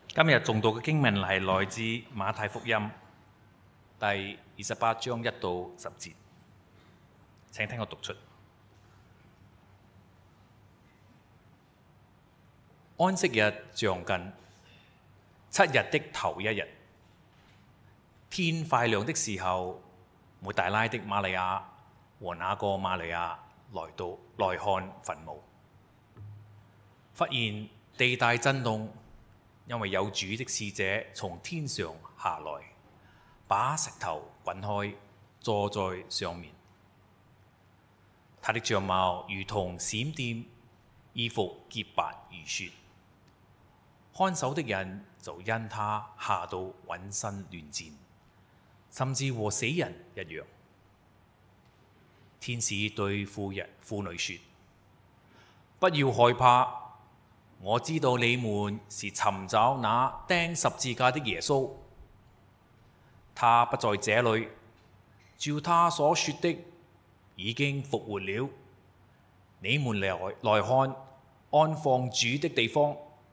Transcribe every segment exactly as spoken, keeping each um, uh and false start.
今日誦讀嘅經文係來自馬太福音第二十八章一到十節，請聽我讀出。安息日將近，七日的頭一日，天快亮的時候，抹大拉的瑪利亞和那個瑪利亞來到來看墳墓，忽然地大震動，因為有主的使者從天上下來，把石頭滾開，坐在上面。他的相貌如同閃電，衣服潔白如雪。看守的人就因他嚇到渾身亂戰，甚至和死人一樣。天使對婦人婦女說：不要害怕，我知道你們是尋找那釘十字架的耶穌。他不在這裏，照他所說的，已經復活了。你們來來看安放主的地方。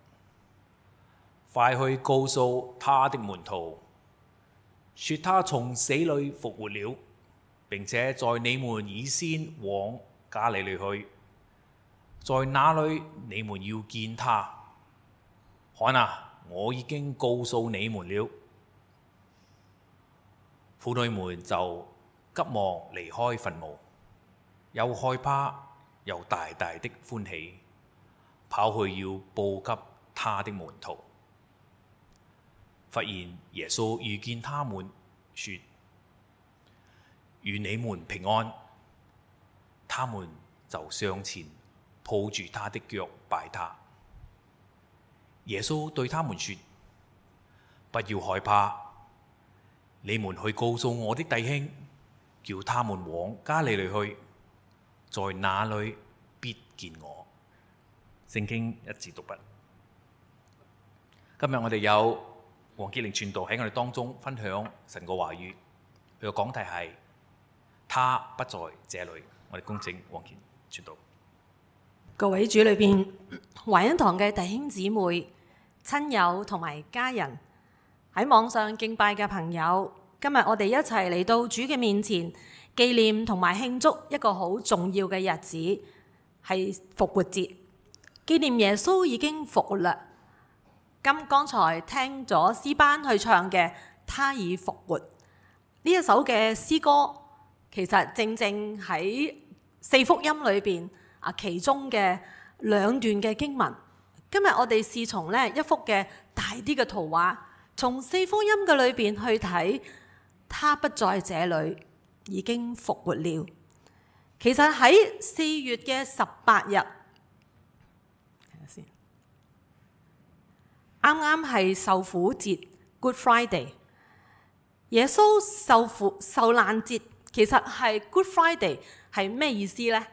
快去告訴他的門徒，說他從死裏復活了，並且在你們以先往加利利去，在那裏你們要見他。看啊，我已經告訴你們了。婦女們就急忙離開墳墓，又害怕又大大的歡喜，跑去要報給他的門徒。忽然耶穌遇見他們，說：願你們平安。他們就上前抱住他的腳拜他。耶穌對他們說：不要害怕，你們去告訴我的弟兄，叫他們往加利利去，在那裏必見我。聖經一字讀畢。今日我哋有黃潔玲傳道喺我哋當中分享神個話語，佢嘅講題係他不在這裏。我哋恭請黃潔傳道。 各位主裏邊華恩堂嘅弟兄姊妹、親友同埋家人，喺網上敬拜嘅朋友，今日我哋一齊嚟到主嘅面前，紀念同埋慶祝一個好重要嘅日子，係復活節，紀念耶穌已經復活啦。咁剛才聽咗詩班去唱嘅《他已復活》呢一首嘅詩歌，其實正正喺四福音裏邊啊其中嘅兩段嘅經文。今日我哋試從呢一幅嘅大啲嘅圖畫，從四福音嘅裏邊去睇，他不在這裏，已經復活了。其實喺四月嘅十八日。啱啱係受苦節 Good Friday， 耶穌受苦受難節，其實係 Good Friday 係咩意思呢？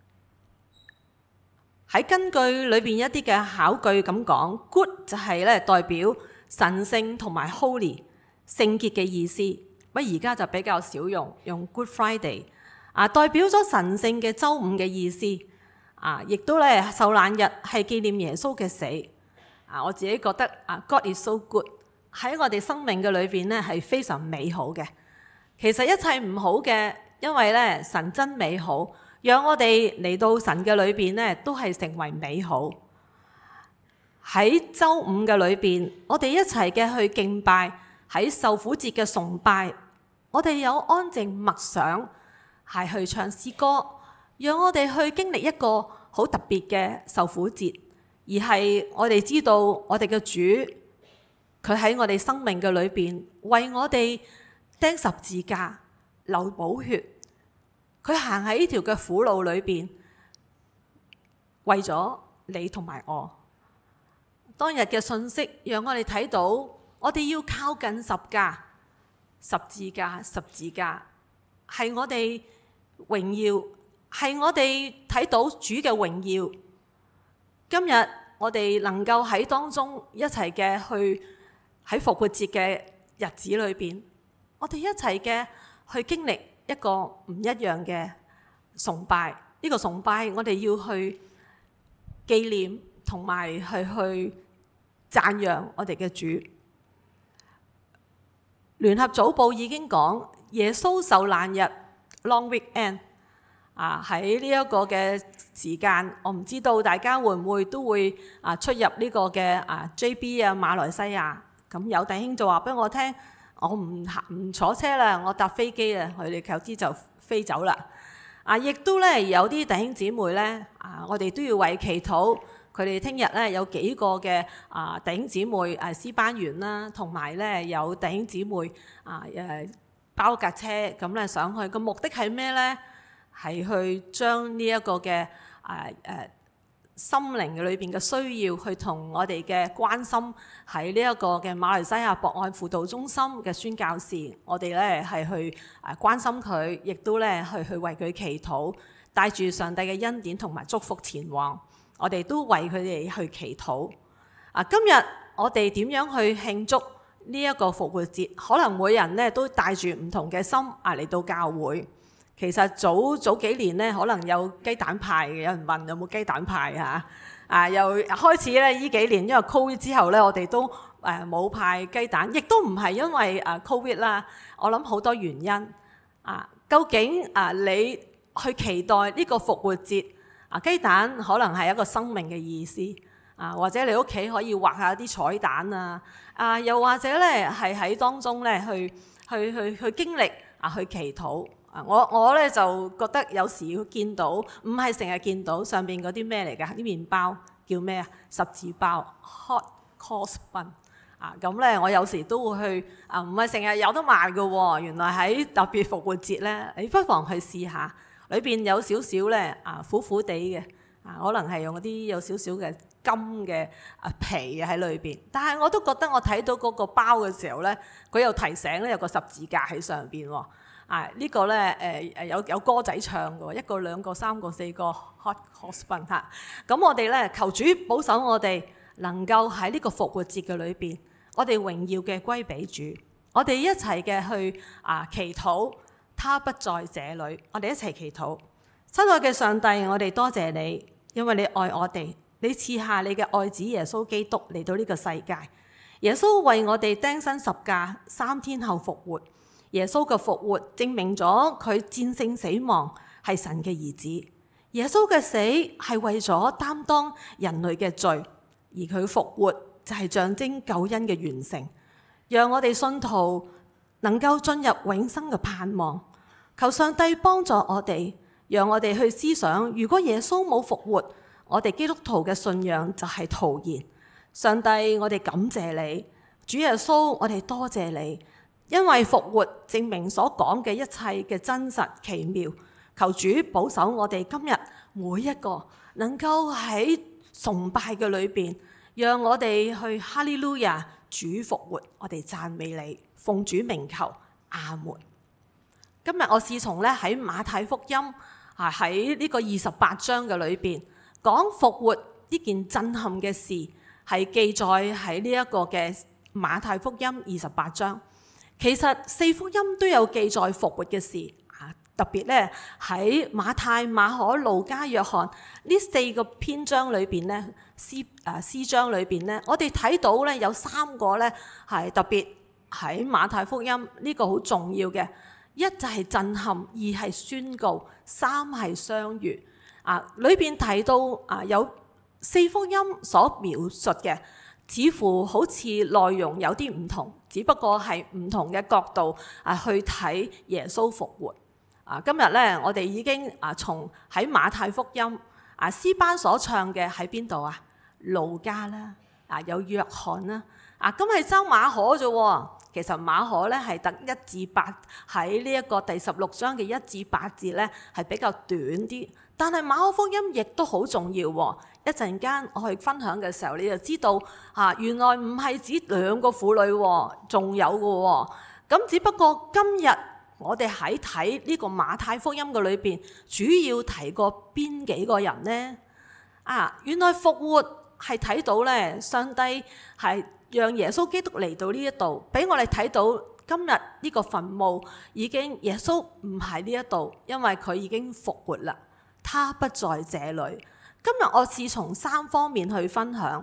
喺根據裏邊一啲嘅考據咁講 ，Good 就係咧代表神聖同埋 Holy 聖潔嘅意思。不過而家就比較少用用 Good Friday 啊，代表咗神聖嘅週五嘅意思啊，亦都咧受難日係紀念耶穌嘅死。啊！我自己覺得啊 ，God is so good 喺我哋生命嘅裏邊咧係非常美好嘅。其實一切唔好嘅，因為咧神真美好，讓我哋嚟到神嘅裏邊咧都係成為美好。喺週五嘅裏邊，我哋一齊嘅去敬拜，喺受苦節嘅崇拜，我哋有安靜默想，係去唱詩歌，讓我哋去經歷一個好特別嘅受苦節。而係我哋知道，我哋嘅主，佢喺我哋生命嘅裏邊，為我哋釘十字架、流寶血，佢行喺呢條嘅苦路裏邊，為咗你同埋我。當日嘅信息，讓我哋睇到，我哋要靠近十架、十字架、十字架，係我哋榮耀，係我哋睇到主嘅榮耀。今日我哋能夠喺當中一齊嘅去喺復活節嘅日子裏邊，我哋一齊嘅去經歷一個唔一樣嘅崇拜。呢個崇拜我哋要去紀念同埋去去讚揚我哋嘅主。聯合早報已經講耶穌受難日 Long Weekend 啊，喺呢一個嘅時間，我唔知道大家會唔會都會啊出入呢個嘅啊 J B 啊馬來西亞。咁有弟兄就話俾我聽，我唔唔坐車啦，我搭飛機啦，佢哋求之就飛走啦。啊，亦都咧有啲弟兄姊妹咧啊，我哋都要為祈禱。佢哋聽日咧有幾個嘅啊弟兄姊妹誒師班員啦，同埋咧有弟兄姊妹啊誒包架車咁咧上去。個目的係咩咧？係去將呢一個嘅誒誒心靈嘅裏邊嘅需要，去同我哋嘅關心喺呢一個嘅馬來西亞博愛輔導中心嘅宣教士，我哋咧係去誒關心佢，亦都咧去去為佢祈禱，帶住上帝嘅恩典同埋祝福前往。我哋都為佢哋去祈禱。啊，今日我哋點樣去慶祝呢一個復活節？可能每人咧都帶住唔同嘅心啊嚟到教會。其實早早幾年咧，可能有雞蛋派嘅，有人問有冇雞蛋派嚇。啊，又開始咧呢幾年，因為 Covid 之後咧，我哋都誒冇派雞蛋，亦都唔係因為誒 Covid 啦。我諗好多原因。啊，究竟啊你去期待呢個復活節？啊，雞蛋可能係一個生命嘅意思，啊或者你屋企可以畫下啲彩蛋啊，啊又或者咧係喺當中咧去去去去經歷啊去祈禱啊，我我咧就覺得有時要見到，唔係成日見到上邊嗰啲咩嚟㗎？啲麵包叫咩啊？十字包 hot cross bun 啊，咁咧我有時都會去啊，唔係成日有得賣㗎喎，原來喺特別復活節咧，你不妨去試下。裏邊有少少咧啊苦苦地嘅啊，可能係用嗰啲有少少嘅金嘅啊皮喺裏邊。但係我都覺得我睇到嗰個包嘅時候咧，佢又提醒咧有個十字架喺上邊喎。啊，呢個咧誒誒有有歌仔唱嘅喎，一個兩個三個四個 hot cross bun 嚇。咁我哋咧求主保守我哋能夠喺呢個復活節嘅裏邊，我哋榮耀嘅歸俾主，我哋一齊嘅去啊祈禱。他不在這裡，我哋一齊祈禱。親愛嘅上帝，我哋多謝你，因為你愛我哋，你賜下你嘅愛子耶穌基督嚟到呢個世界。耶穌為我哋釘身十架，三天後復活。耶穌嘅復活證明咗佢戰勝死亡，係神嘅兒子。耶穌嘅死係為咗擔當人類嘅罪，而佢復活就係象徵救恩嘅完成，讓我哋信徒能夠進入永生嘅盼望。求上帝幫助我哋，讓我哋去思想，如果耶穌冇復活，我哋基督徒嘅信仰就係徒然。上帝，我哋感謝你，主耶穌，我哋多謝你，因為復活證明所講嘅一切嘅真實奇妙。求主保守我哋今日每一個能夠喺崇拜嘅裏邊，讓我哋去哈利路亞，主復活，我哋讚美你，奉主名求，阿門。今日我試從咧喺馬太福音啊喺呢個二十八章嘅裏邊講復活呢件震撼嘅事，係記載喺呢一個嘅馬太福音二十八章。其實四福音都有記載復活嘅事啊，特別咧喺馬太、馬可、路加、約翰呢四個篇章裏邊咧，詩誒詩章裏邊咧，我哋睇到咧有三個咧係特別喺馬太福音呢個好重要嘅。一就係震撼，二係宣告，三係相遇。啊，裏邊提到啊有四福音所描述嘅，似乎好似內容有啲唔同，只不過係唔同嘅角度啊去睇耶穌復活。啊，今日咧我哋已經啊從喺馬太福音啊詩班所唱嘅喺邊度啊？路加啦，啊有約翰啦，啊咁係爭馬可啫喎。其實馬可咧係得一至八，喺呢一個第十六章嘅一至八節咧係比較短啲，但係馬可福音亦都好重要喎。一陣間我去分享嘅時候，你就知道嚇原來唔係指兩個婦女喎，仲有嘅喎。咁只不過今日我哋喺睇呢個馬太福音嘅裏邊，主要提過邊幾個人呢？啊，原來復活係睇到咧，上帝係讓耶穌基督嚟到呢一度，俾我哋睇到今日呢個墳墓已經耶穌唔喺呢一度，因為佢已經復活啦，他不在這裡。今日我試從三方面去分享。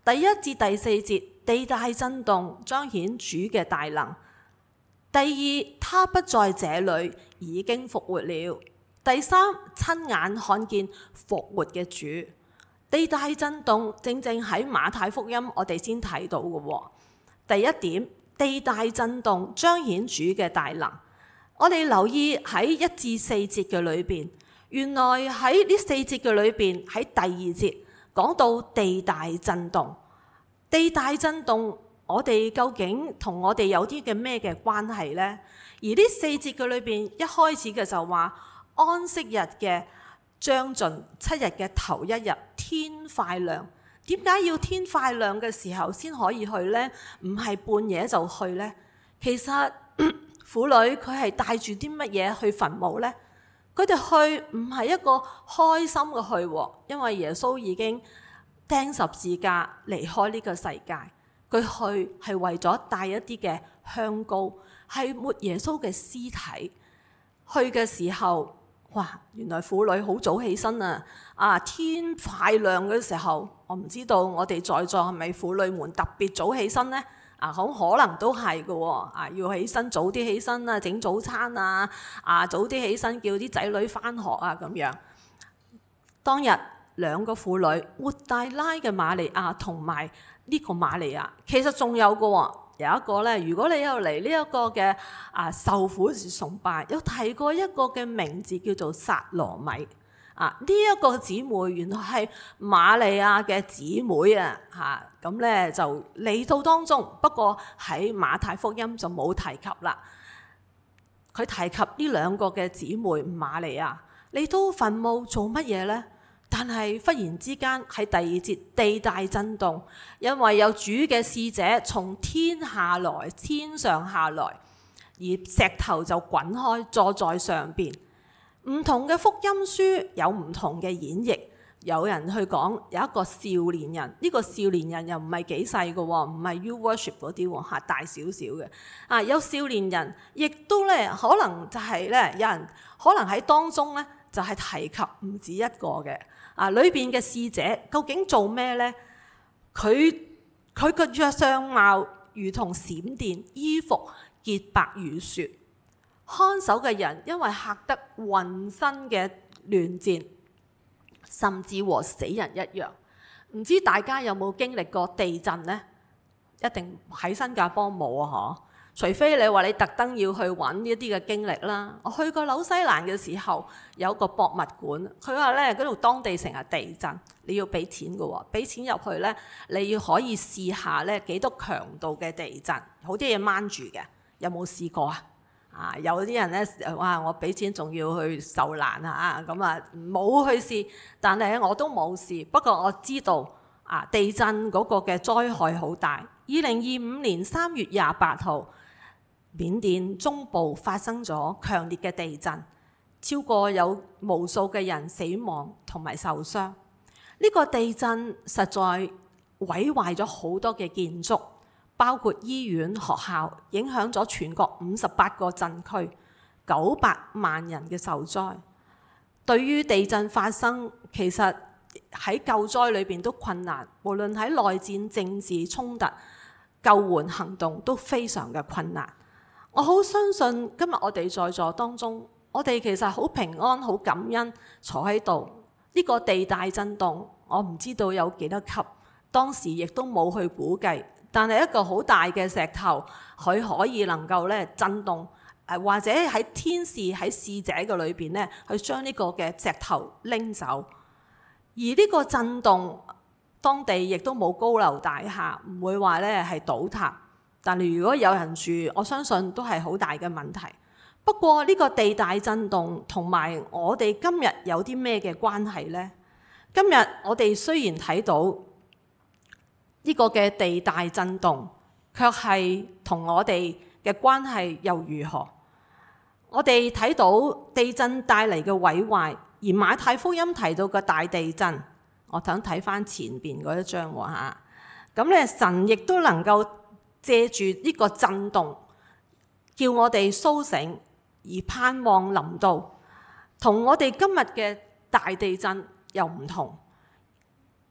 第一至第四節，地大震動，彰顯主嘅大能。第二，他不在這裏，已經復活了。第三，親眼看見復活嘅主。地大震動，正正喺馬太福音我哋先睇到嘅。第一點，地大震動，彰顯主嘅大能。我哋留意喺一至四節嘅裏邊，原來喺呢四節嘅裏邊，喺第二節講到地大震動。地大震動，我哋究竟同我哋有啲嘅咩嘅關係呢？而呢四節嘅裏邊，一開始嘅就話安息日嘅將盡，七日嘅頭一日，天快亮。點解要天快亮嘅時候先可以去呢？唔係半夜就去呢？其實婦女佢係帶住啲乜嘢去墳墓呢？佢哋去唔係一個開心嘅去，因為耶穌已經釘十字架離開呢個世界。佢去係為咗帶一啲嘅香膏，係抹耶穌嘅屍體。去嘅時候，哇！原來婦女好早起身啊！啊，天快亮嘅時候，我唔知道我哋在座係咪婦女們特別早起身呢？啊，咁可能都係嘅喎。啊，要起身早啲起身啊，整早餐啊，啊早啲起身叫啲仔女返學啊咁樣。當日兩個婦女，抹大拉嘅瑪利亞同埋呢個瑪利亞，其實仲有嘅喎。有一個咧，如果你有嚟呢一個嘅啊受苦崇拜，有提過一個嘅名字叫做撒羅米啊。呢、這、一個姊妹原來係瑪利亞嘅姊妹啊，嚇咁咧就嚟到當中，不過喺馬太福音就冇提及啦。佢提及呢兩個嘅姊妹瑪利亞嚟到墳墓做乜嘢咧？但係忽然之間喺第二節地大震動，因為有主嘅使者從天下來，天上下來，而石頭就滾開，坐在上邊。唔同嘅福音書有唔同嘅演繹，有人去講有一個少年人，呢、這個少年人又唔係幾細嘅喎，唔係 You Worship 嗰啲喎，大少少嘅。啊，有少年人，亦都咧可能就係咧有人可能喺當中咧就係提及唔止一個嘅。啊！裏邊嘅使者究竟做咩呢？佢佢個樣相貌如同閃電，衣服潔白如雪。看守嘅人因為嚇得渾身嘅亂戰，甚至和死人一樣。唔知大家有冇經歷過地震呢？一定喺新加坡冇啊！嗬。除非你話你特登要去揾呢啲嘅經歷啦。我去過紐西蘭嘅時候，有個博物館，佢話咧嗰度當地成日地震，你要俾錢嘅喎，俾錢入去咧，你要可以試下咧幾多強度嘅地震，好啲嘢掹住嘅。有冇試過啊？啊，有啲人咧，哇！我俾錢仲要去受難啊，咁啊冇去試，但係我都冇試。不過我知道啊，地震嗰個嘅災害好大。二零二五年三月廿八號。緬甸中部發生咗強烈嘅地震，超過有無數嘅人死亡同埋受傷。呢、這個地震實在毀壞咗好多嘅建築，包括醫院、學校，影響咗全國五十八個鎮區，九百萬人嘅受災。對於地震發生，其實喺救災裏邊都困難，無論喺內戰、政治衝突、救援行動都非常嘅困難。我好相信今日我哋在座當中，我哋其實好平安、好感恩坐喺度。呢個地大震動，我唔知道有幾多級，當時亦都冇去估計。但係一個好大嘅石頭，佢可以能夠咧震動，誒或者喺天使喺使者嘅裏邊咧，去將呢個嘅石頭拎走。而呢個震動，當地亦都冇高樓大廈，唔會話咧係倒塌。但係如果有人住，我相信都係好大嘅問題。不過呢個地大震動同埋我哋今日有啲咩嘅關係呢？今日我哋雖然睇到呢個嘅地大震動，卻係同我哋嘅關係又如何？我哋睇到地震帶嚟嘅毀壞，而馬太福音提到嘅大地震，我想睇翻前邊嗰一章喎嚇。咁咧，神亦都能夠借住呢個震動，叫我哋甦醒，而盼望臨到，同我哋今日嘅大地震又唔同。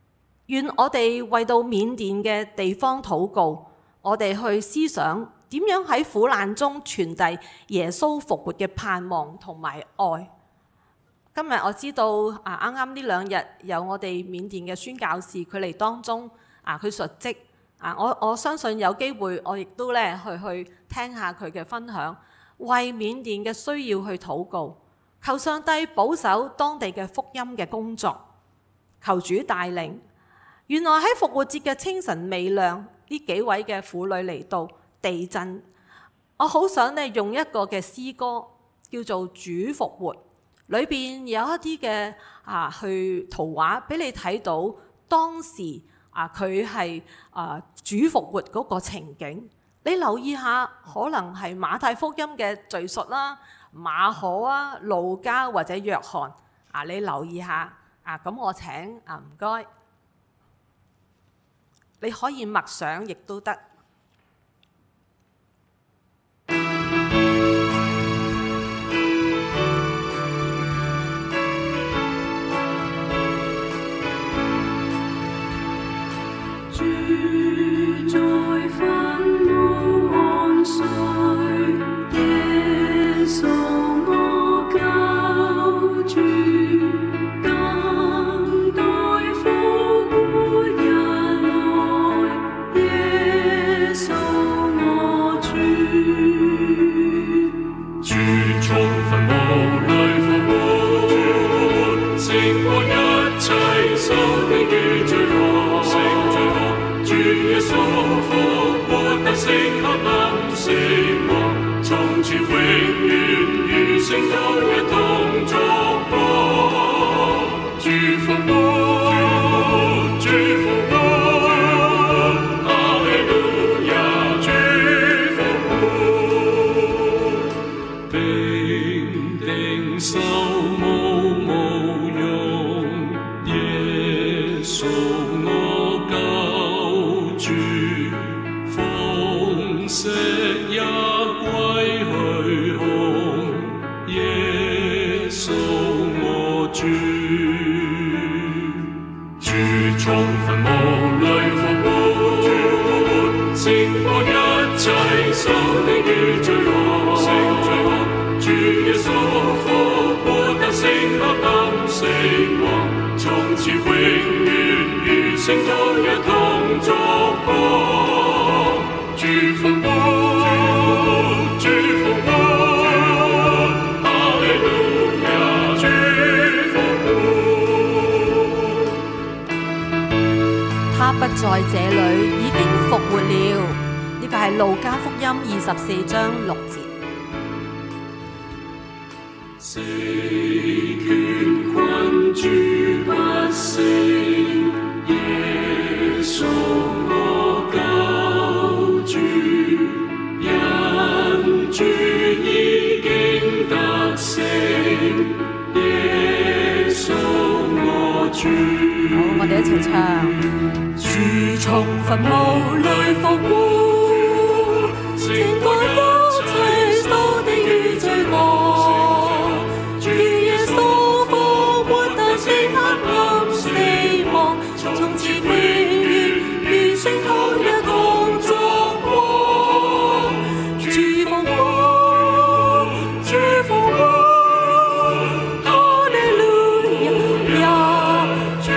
願我哋為到緬甸嘅地方禱告，我哋去思想點樣喺苦難中傳遞耶穌復活嘅盼望同埋愛。今日我知道啊，啱啱呢兩日有我哋緬甸嘅宣教士佢嚟當中啊，佢述職啊，我我相信有機會我亦都咧去去聽下佢嘅分享，為緬甸嘅需要去禱告，求上帝保守當地嘅福音嘅工作，求主帶領。原來喺復活節嘅清晨微亮，呢幾位嘅婦女嚟到地震，我好想咧用一個嘅詩歌叫做《主復活》，裏邊有一啲嘅啊去圖畫俾你睇到當時啊佢係啊主復活嗰個情景。你留意下，可能係馬太福音嘅敘述啦、馬可啊、路加或者約翰啊，你留意下啊。咁我請啊唔該，你可以默想亦都得。不在這裏，已經復活了。呢個係路加福音二十四章六節。 死權困住不勝，耶穌我救主，因主已經得勝，耶穌我主。 好，我哋一齊唱。主從墳墓裏復活，整個一切所定於罪惡。主耶穌復活，打死黑暗死亡，從此永遠與聖徒一同作王。主復活，主復活，哈利路亞，主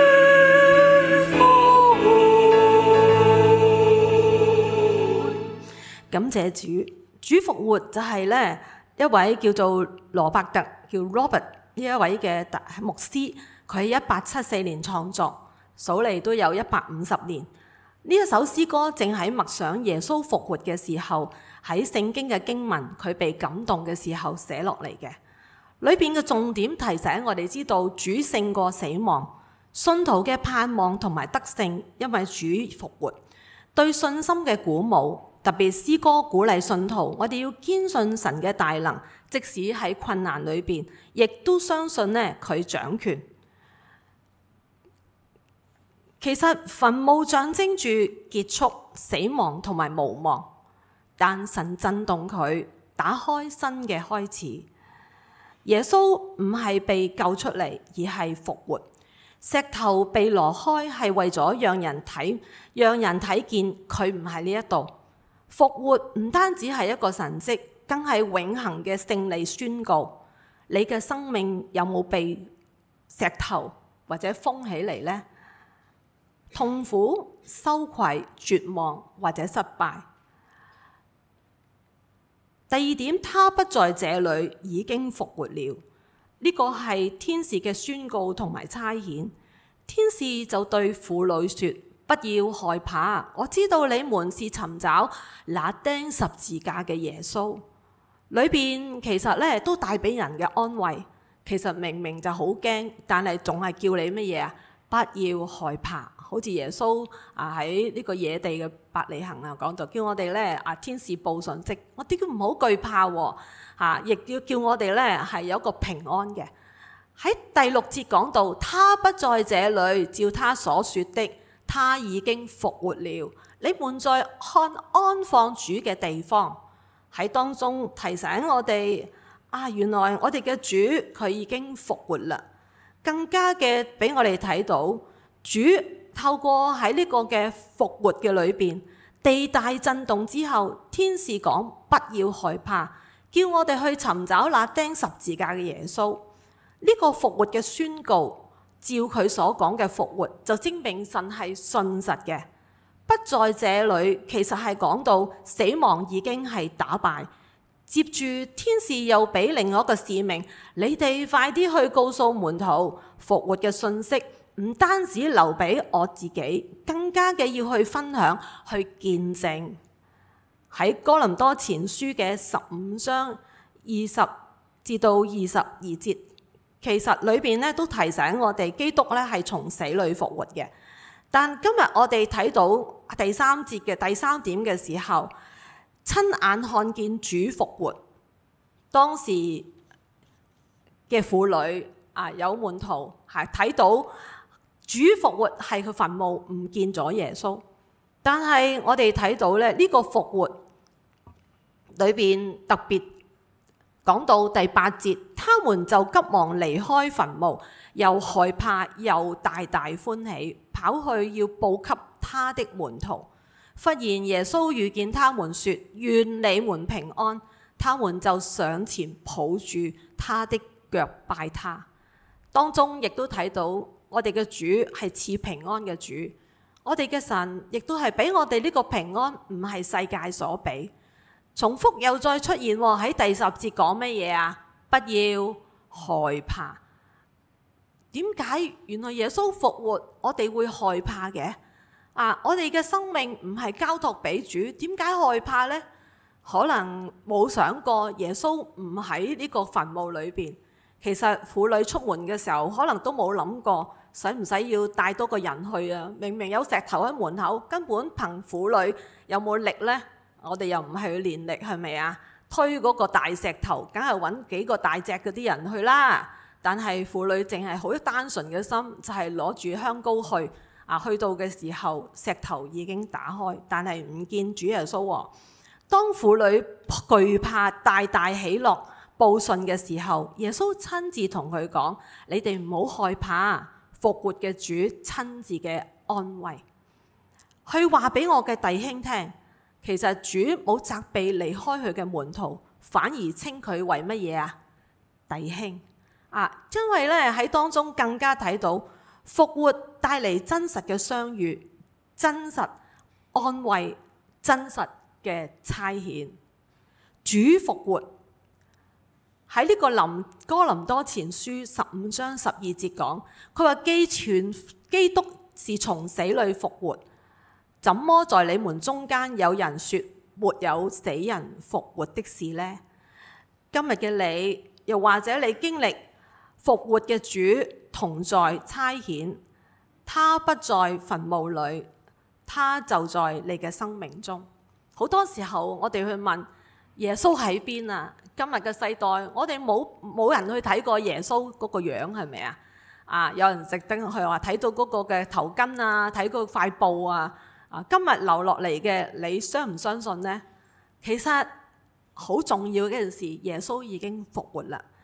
感謝主，主復活就係咧一位叫做羅伯特叫 Robert 呢一位嘅牧師，佢喺一八七四年創作，數嚟都有一百五十年。呢一首詩歌正喺默想耶穌復活嘅時候，喺聖經嘅經文佢被感動嘅時候寫落嚟嘅。裏邊嘅重點提醒我哋知道主勝過死亡，信徒嘅盼望同埋得勝，因為主復活，對信心嘅鼓舞。特別詩歌鼓勵信徒，我哋要堅信神嘅大能，即使喺困難裏邊，亦都相信咧佢掌權。其實墳墓象徵住結束、死亡同埋無望，但神震動佢，打開新嘅開始。耶穌唔係被救出嚟，而係復活。 石頭被挪開係為咗讓人睇，讓人睇見佢唔係呢一度。復活唔單止係一個神蹟，更係永恆嘅勝利宣告。你嘅生命有冇被石頭或者封起嚟呢？痛苦、羞愧、絕望或者失敗。第二點，他不在這裏，已經復活了。呢個係天使嘅宣告同埋差遣。天使就對婦女說：不要害怕，我知道你們是尋找那釘十字架嘅耶穌。裏邊其實咧都帶俾人嘅安慰。其實明明就好驚，但係仲係叫你乜嘢啊？不要害怕。好似耶穌啊喺呢個野地嘅伯利恆啊講到，叫我哋咧啊天使報信息，我哋都唔好懼怕喎。嚇，亦要叫我哋咧係有一個平安嘅。喺第六節講到，他不在這裏，照他所說的，他已經復活了。你們在看安放主嘅地方，喺當中提醒我哋啊，原來我哋嘅主佢已經復活啦。更加嘅俾我哋睇到，主透過喺呢個嘅復活嘅裏邊，地大震動之後，天使講不要害怕，叫我哋去尋找那釘十字架嘅耶穌。呢個復活嘅宣告，照佢所講嘅復活，就證明神係信實嘅。不在這裏，其實係講到死亡已經係打敗。接住天使又俾另外一個使命，你哋快啲去告訴門徒復活嘅信息，唔單止留俾我自己，更加嘅要去分享、去見證。喺哥林多前書嘅十五章二十至到二十二節。其實裏邊咧都提醒我哋，基督咧係從死裏復活嘅。但今日我哋睇到第三節嘅第三點嘅時候，親眼看見主復活。當時嘅婦女啊，有門徒係睇到主復活係佢墳墓唔見咗耶穌。但係我哋睇到咧呢個復活裏邊特別講到第八節，他們就急忙離開墳墓，又害怕又大大歡喜，跑去要報給他的門徒。忽然耶穌遇見他們，說：願你們平安。他們就上前抱住他的腳拜他。當中亦都睇到我哋嘅主係賜平安嘅主，我哋嘅神亦都係俾我哋呢個平安，唔係世界所俾。重複又再出現喎，喺第十節講乜嘢啊？不要害怕。點解原來耶穌復活，我哋會害怕嘅？啊，我哋嘅生命唔係交託俾主，點解害怕呢？可能冇想過耶穌唔喺呢個墳墓裏邊。其實婦女出門嘅時候，可能都冇諗過，使唔使要帶多個人去啊？明明有石頭喺門口，根本憑婦女有冇力呢？我哋又唔係去練力，係咪啊？推嗰個大石頭，梗係揾幾個大隻嗰啲人去啦。但係婦女淨係好單純嘅心，就係攞住香膏去啊。去到嘅時候，石頭已經打開，但係唔見主耶穌喎。當婦女懼怕、大大喜樂報信嘅時候，耶穌親自同佢講：你哋唔好害怕，復活嘅主親自嘅安慰。佢話俾我嘅弟兄聽。其實主冇責備離開佢嘅門徒，反而稱佢為乜嘢啊？弟兄啊，因為咧喺當中更加睇到復活帶嚟真實嘅相遇、真實安慰、真實嘅差遣。主復活喺呢個林哥林多前書十五章十二節講，佢話既傳基督是從死裏復活。怎麼在你們中間有人說沒有死人復活的事呢？今日嘅你，又或者你經歷復活嘅主同在差遣，他不在墳墓裏，他就在你嘅生命中。好多時候我哋去問耶穌喺邊啊？今日嘅世代，我哋冇冇人去睇過耶穌嗰個樣，係咪啊？啊，有人直登去話睇到嗰個嘅頭巾啊，睇嗰塊布啊。啊！今日留落嚟嘅，你相唔相信呢？其實好重要嘅一件事，耶穌已經復活啦。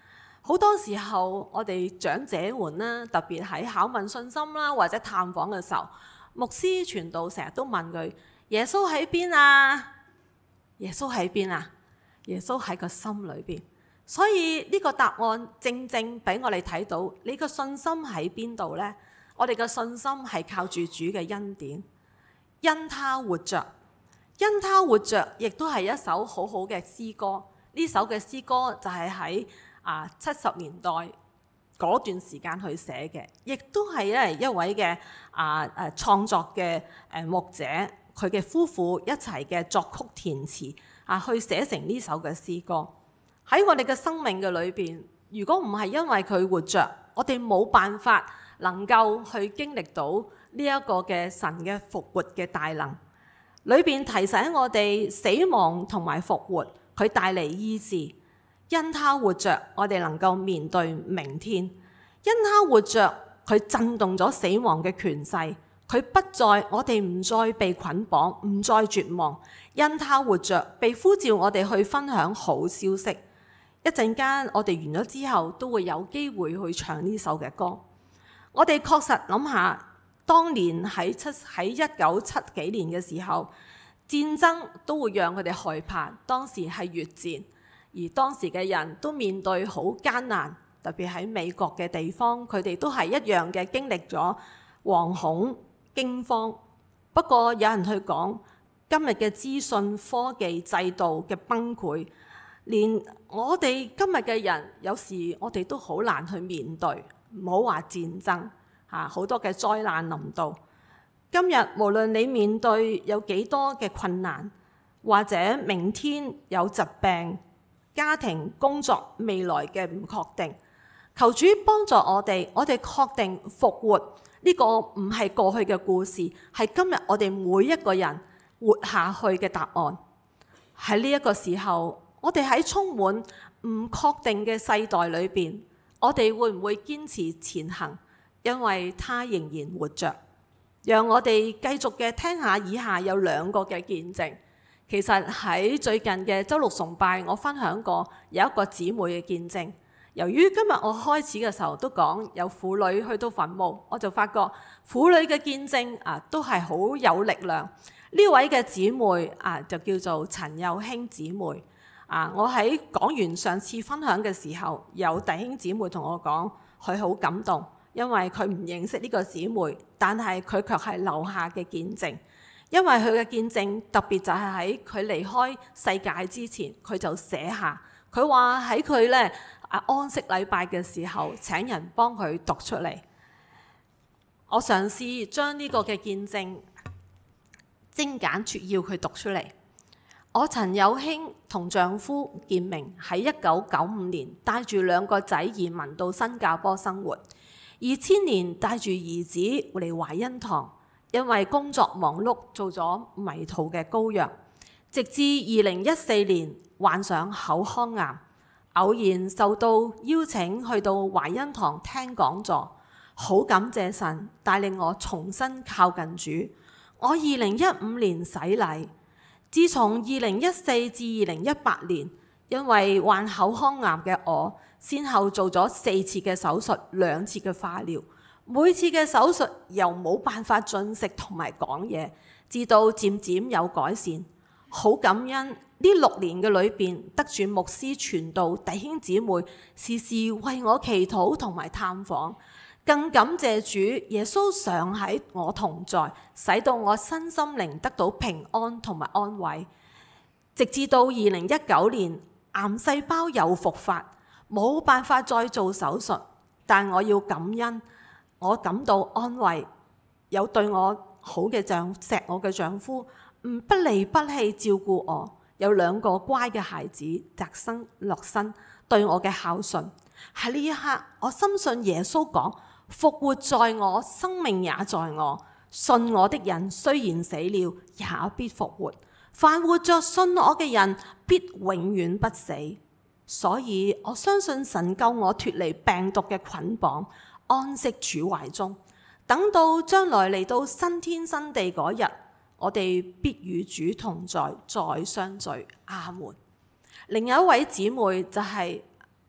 好多時候，我哋長者們啦，特別喺考問信心啦，或者探訪嘅時候，牧師傳道成日都問佢：耶穌喺邊啊？耶穌喺邊啊？耶穌喺個心裏邊。所以呢個答案正正俾我哋睇到，你個信心喺邊度呢？我哋嘅信心係靠住主嘅恩典，因他活着，因他活着，亦都係一首好好嘅詩歌。呢首嘅詩歌就係喺啊七十年代嗰段時間去寫嘅，亦都係咧一位嘅啊誒創作嘅誒牧者，佢嘅夫婦一齊嘅作曲填詞啊，去寫成呢首嘅詩歌。喺我哋嘅生命嘅裏邊，如果唔係因為佢活着，我哋冇辦法能夠去經歷到呢一個嘅神嘅復活嘅大能。裏邊提醒我哋死亡同埋復活，佢帶嚟醫治。因他活着，我哋能夠面對明天。因他活着，佢震動咗死亡嘅權勢，佢不再，我哋唔再被捆綁，唔再絕望。因他活着，被呼召我哋去分享好消息。一陣間我哋完咗之後，都會有機會去唱呢首嘅歌。我哋確實諗下，當年喺七喺一九七幾年嘅時候，戰爭都會讓佢哋害怕。當時係越戰，而當時嘅人都面對好艱難，特別喺美國嘅地方，佢哋都係一樣嘅經歷咗惶恐驚慌。不過有人去講，今日嘅資訊科技制度嘅崩潰，連我哋今日嘅人有時我哋都好難去面對。唔好話戰爭嚇，好多嘅災難臨到。今日無論你面對有幾多嘅困難，或者明天有疾病、家庭、工作未來嘅唔確定，求主幫助我哋，我哋確定復活呢個唔係過去嘅故事，係今日我哋每一個人活下去嘅答案。喺呢一個時候，我哋喺充滿唔確定嘅世代裏邊，我哋會唔會堅持前行？因為他仍然活着。讓我哋繼續嘅聽下以下有兩個嘅見證。其實喺最近嘅週六崇拜，我分享過有一個姊妹嘅見證。由於今日我開始嘅時候都講有婦女去到墳墓，我就發覺婦女嘅見證啊都係好有力量。呢位嘅姊妹啊就叫做陳幼卿姊妹。啊，我喺講完上次分享嘅時候，有弟兄姊妹同我講，佢好感動。因為佢唔認識呢個姊妹，但係佢卻係留下嘅見證。因為佢嘅見證特別就係喺佢離開世界之前，佢就寫下。佢話喺佢咧啊安息禮拜嘅時候，請人幫佢讀出嚟。我嘗試將呢個嘅見證精簡撮要佢讀出嚟。我陳幼卿同丈夫建明喺一九九五年帶住兩個仔移民到新加坡生活。二千年帶住兒子嚟懷恩堂，因為工作忙碌做咗迷途嘅羔羊，直至二零一四年患上口腔癌，偶然受到邀請去到懷恩堂聽講座，好感謝神帶領我重新靠近主。我二零一五年洗禮，自從二零一四至二零一八年，因為患口腔癌嘅我，先後做咗四次嘅手術，兩次嘅化療，每次嘅手術又冇辦法進食同埋講嘢，至到漸漸有改善。好感恩呢六年嘅裏邊，得住牧師傳道，弟兄姊妹時時為我祈禱同埋探訪，更感謝主耶穌常喺我同在，使到我身心靈得到平安同埋安慰。直至到二零一九年，癌細胞又復發。冇辦法再做手術，但我要感恩，我感到安慰，有對我好嘅丈錫我嘅丈夫，唔不離不棄照顧我，有兩個乖嘅孩子澤生樂生對我嘅孝順。喺呢一刻，我深信耶穌講復活在我，生命也在我。信我的人雖然死了，也必復活。凡活着信我嘅人，必永遠不死。所以我相信神救我脫離病毒嘅捆綁，安息主懷中。等到將來嚟到新天新地嗰日，我哋必與主同在，再相聚。阿門。另一位姊妹就係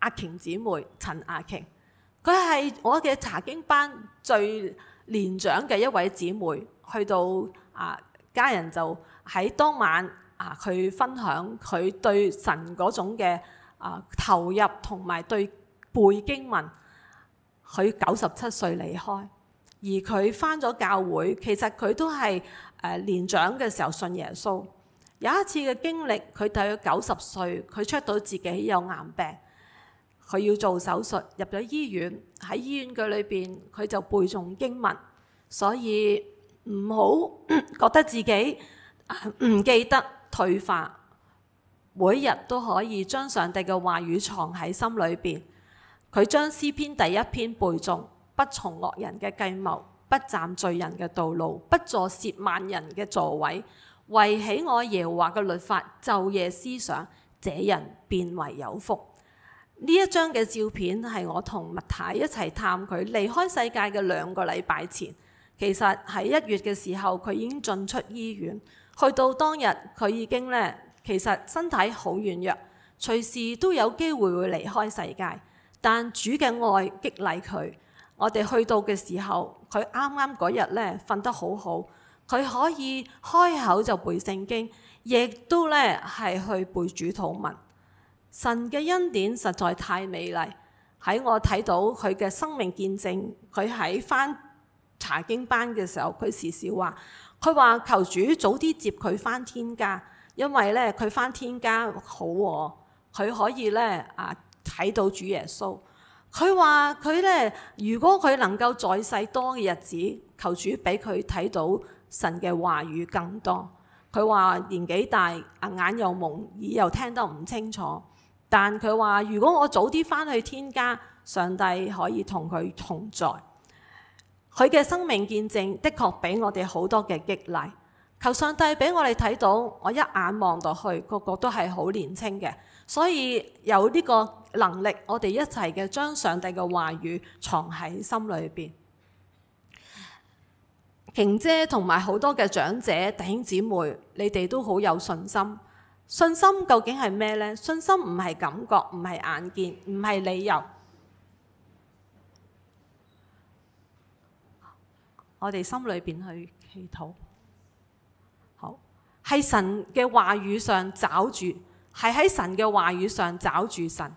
阿瓊姊妹陳亞瓊，佢係我嘅查經班最年長嘅一位姊妹。去到啊，家人就喺當晚啊，佢分享佢對神嗰種嘅啊投入同埋對背經文。佢九十七歲離開，而佢返咗教會，其實佢都係誒年長嘅時候信耶穌。有一次嘅經歷，佢大約九十歲，佢出到自己有癌病，佢要做手術，入咗醫院。喺醫院嘅裏邊，佢就背誦經文，所以唔好覺得自己唔記得退化，每日都可以將上帝嘅話語藏喺心裏邊。佢將詩篇第一篇背誦，不從惡人嘅計謀，不站罪人嘅道路，不坐褻慢人嘅座位，為喜愛耶和華嘅律法，晝夜思想，這人便為有福。呢一張嘅照片係我同麥太一齊探佢離開世界嘅兩個禮拜前。其實喺一月嘅時候，佢已經進出醫院，去到當日佢已經咧，其實身體好軟弱，隨時都有機會會離開世界。但主嘅愛激勵佢，我哋去到嘅時候，佢啱啱嗰日咧瞓得好好，佢可以開口就背聖經，亦都咧係去背主禱文。神嘅恩典實在太美麗，喺我睇到佢嘅生命見證，佢喺返查經班嘅時候，佢時時話，佢話求主早啲接佢返天家，因為咧佢返天家好喎，佢可以咧啊。睇到主耶穌，佢話佢咧，如果佢能夠在世多嘅日子，求主俾佢睇到神嘅話語更多。佢話年紀大，眼又矇，耳又聽得唔清楚。但佢話如果我早啲返去天家，上帝可以同佢同在。佢嘅生命見證的確俾我哋好多嘅激勵。求上帝俾我哋睇到，我一眼望到去，個個都係好年輕嘅，所以有呢個能力，我哋一齊嘅將上帝嘅話語藏喺心裏邊。瓊姐同埋好多嘅長者弟兄姊妹，你哋都好有信心。信心究竟係咩呢？信心唔係感覺，唔係眼見，唔係理由。我哋心裏邊去祈禱。好，係神嘅話語上找住，係喺神嘅話語上找住神。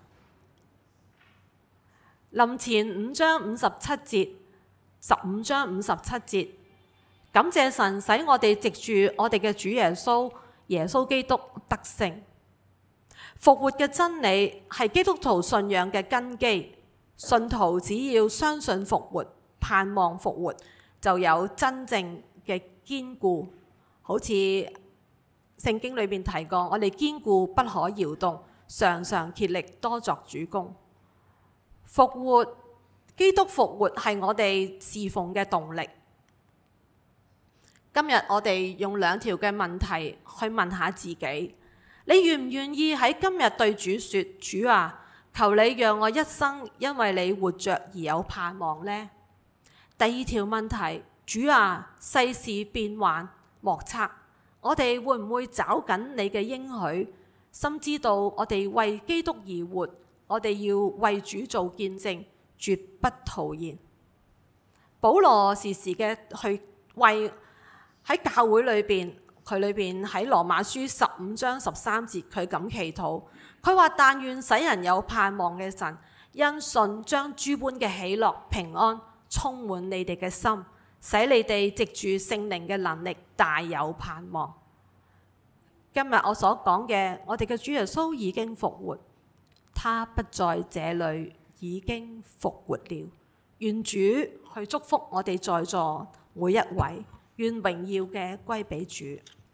林前五章五十七節，十五章五十七節，感謝神使我哋藉住我哋嘅主耶穌耶穌基督得勝。復活嘅真理係基督徒信仰嘅根基。信徒只要相信復活，盼望復活，就有真正嘅堅固。好似聖經裏面提過，我哋堅固不可搖動，常常竭力多作主工。復活，基督復活係我哋侍奉嘅動力。今日我哋用兩條嘅問題去問下自己：你願唔願意喺今日對主說，主啊，求你讓我一生因為你活着而有盼望呢？第二條問題：主啊，世事變幻莫測，我哋會唔會找緊你嘅應許，深知道我哋為基督而活，我哋要為主做見證，絕不徒然。保羅時時嘅去為喺教會裏邊，佢裏邊喺羅馬書十五章十三節，佢咁祈禱，佢話：但願使人有盼望嘅神，因信將諸般嘅喜樂平安充滿你哋嘅心，使你哋藉住聖靈嘅能力大有盼望。今日我所講嘅，我哋嘅主耶穌已經復活，他不在這裏，已經復活了。願主去祝福我哋在座每一位，願榮耀嘅歸俾主。